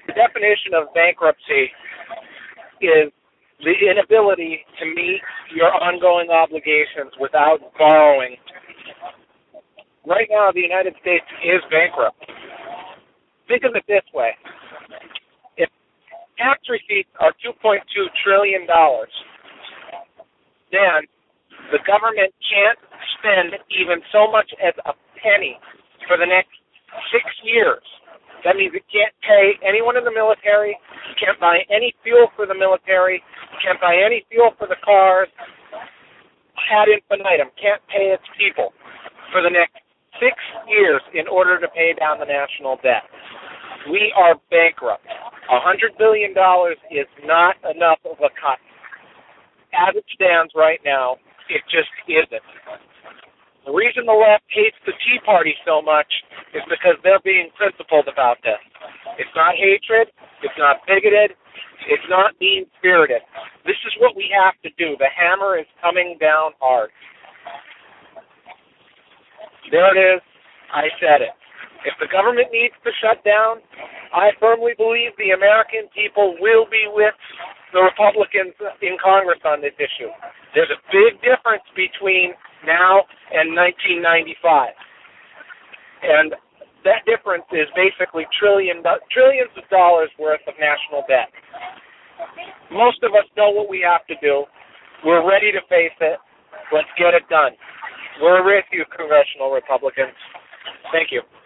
The definition of bankruptcy is the inability to meet your ongoing obligations without borrowing. Right now, the United States is bankrupt. Think of it this way. If tax receipts are $2.2 trillion, then the government can't spend even so much as a penny for the next 6 years. That means it can't pay anyone in the military, can't buy any fuel for the military, can't buy any fuel for the cars, ad infinitum, can't pay its people for the next 6 years in order to pay down the national debt. We are bankrupt. $100 billion is not enough of a cut. As it stands right now, it just isn't. The reason the left hates the Tea Party so much is because they're being principled about this. It's not hatred. It's not bigoted. It's not mean-spirited. This is what we have to do. The hammer is coming down hard. There it is. I said it. If the government needs to shut down, I firmly believe the American people will be with the Republicans in Congress on this issue. There's a big difference between now and 1995. And that difference is basically trillions of dollars worth of national debt. Most of us know what we have to do. We're ready to face it. Let's get it done. We're with you, congressional Republicans. Thank you.